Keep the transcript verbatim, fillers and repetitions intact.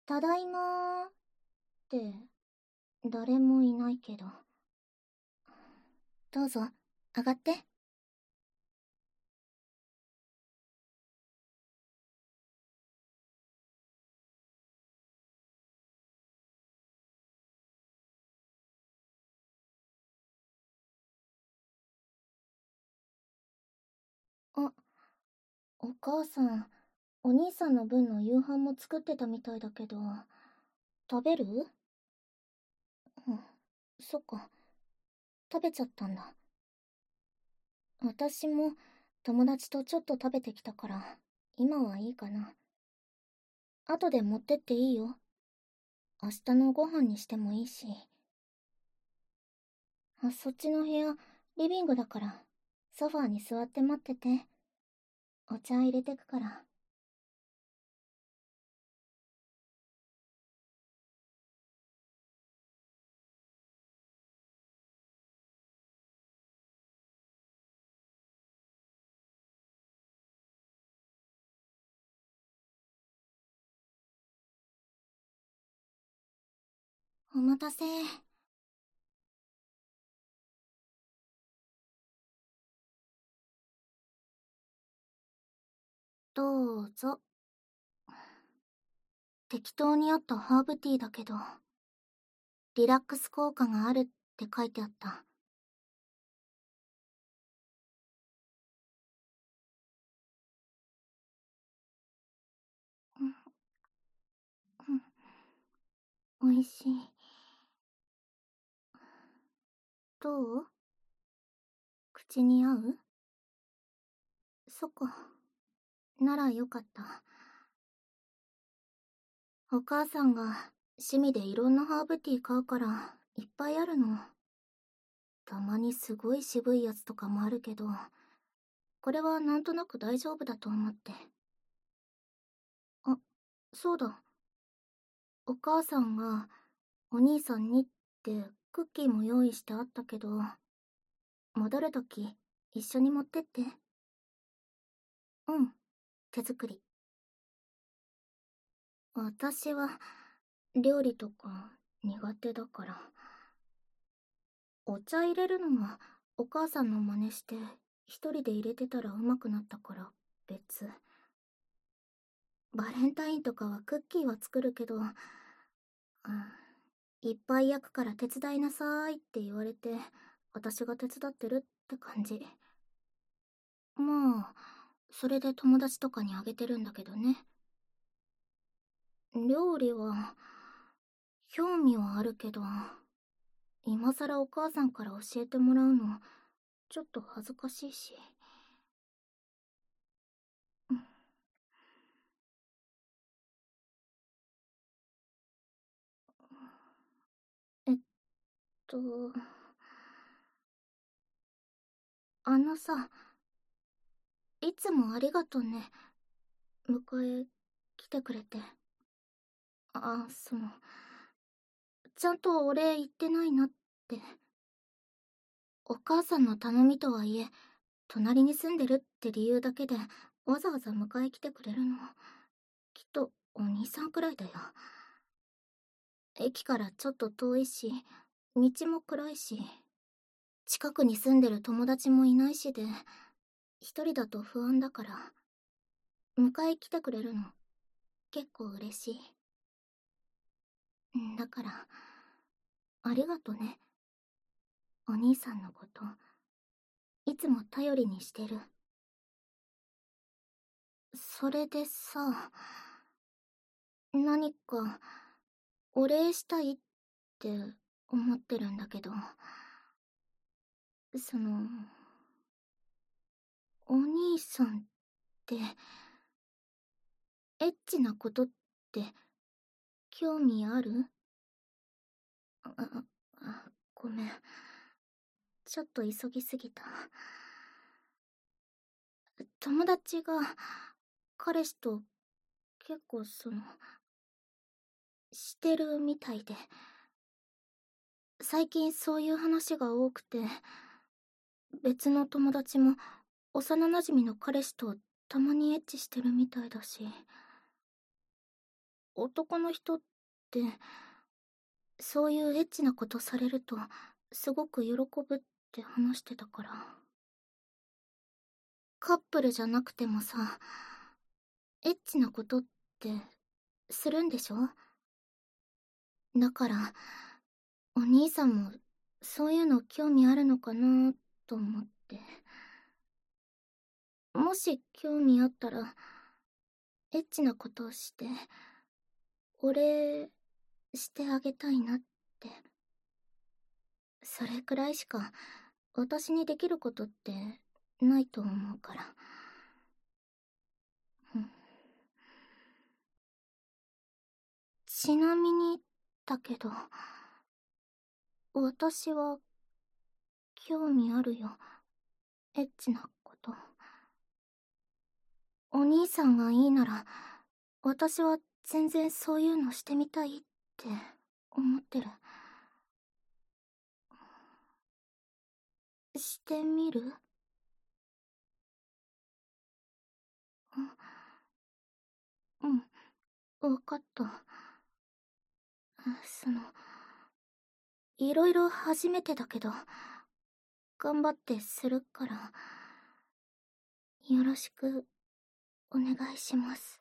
ただいまーって、誰もいないけど。どうぞ、上がって。あ、お母さん、お兄さんの分の夕飯も作ってたみたいだけど、食べる？うん、そっか、食べちゃったんだ。私も友達とちょっと食べてきたから、今はいいかな。後で持ってっていいよ。明日のご飯にしてもいいし。あ、そっちの部屋、リビングだから、ソファーに座って待ってて。お茶入れてくから。お待たせ。どうぞ。適当にあったハーブティーだけど、リラックス効果があるって書いてあった。うん、うん、おいしい。どう？口に合う？そっか。ならよかった。お母さんが趣味でいろんなハーブティー買うからいっぱいあるの。たまにすごい渋いやつとかもあるけど、これはなんとなく大丈夫だと思って。あ、そうだ。お母さんがお兄さんにってクッキーも用意してあったけど、戻るとき一緒に持ってって。うん、手作り。私は料理とか苦手だから。お茶入れるのはお母さんの真似して一人で入れてたら上手くなったから別。バレンタインとかはクッキーは作るけど、うん、いっぱい焼くから手伝いなさいって言われて私が手伝ってるって感じ。まあそれで友達とかにあげてるんだけどね。料理は興味はあるけど、今さらお母さんから教えてもらうのちょっと恥ずかしいし。うん、えっとあのさ、いつもありがとね。迎え来てくれて。あ、その、ちゃんとお礼言ってないなって。お母さんの頼みとはいえ、隣に住んでるって理由だけでわざわざ迎え来てくれるの。きっとお兄さんくらいだよ。駅からちょっと遠いし、道も暗いし、近くに住んでる友達もいないしで、一人だと不安だから、迎え来てくれるの、結構嬉しい。だから、ありがとね。お兄さんのこと、いつも頼りにしてる。それでさ、何か、お礼したいって思ってるんだけど、その、お兄さんって、エッチなことって興味ある？あ、あ、ごめん。ちょっと急ぎすぎた。友達が彼氏と結構その、してるみたいで、最近そういう話が多くて、別の友達も幼馴染の彼氏とたまにエッチしてるみたいだし、 男の人って、そういうエッチなことされると、すごく喜ぶって話してたから。カップルじゃなくてもさ、エッチなことって、するんでしょ？だから、お兄さんも、そういうの興味あるのかなと思って。もし興味あったら、エッチなことをして、お礼してあげたいなって。それくらいしか、私にできることって、ないと思うから。うん。ちなみに、だけど、私は、興味あるよ。エッチなこと。お兄さんがいいなら、私は全然そういうのしてみたいって思ってる。してみる？うん、うん、わかった。その、いろいろ初めてだけど、頑張ってするから、よろしくお願いします。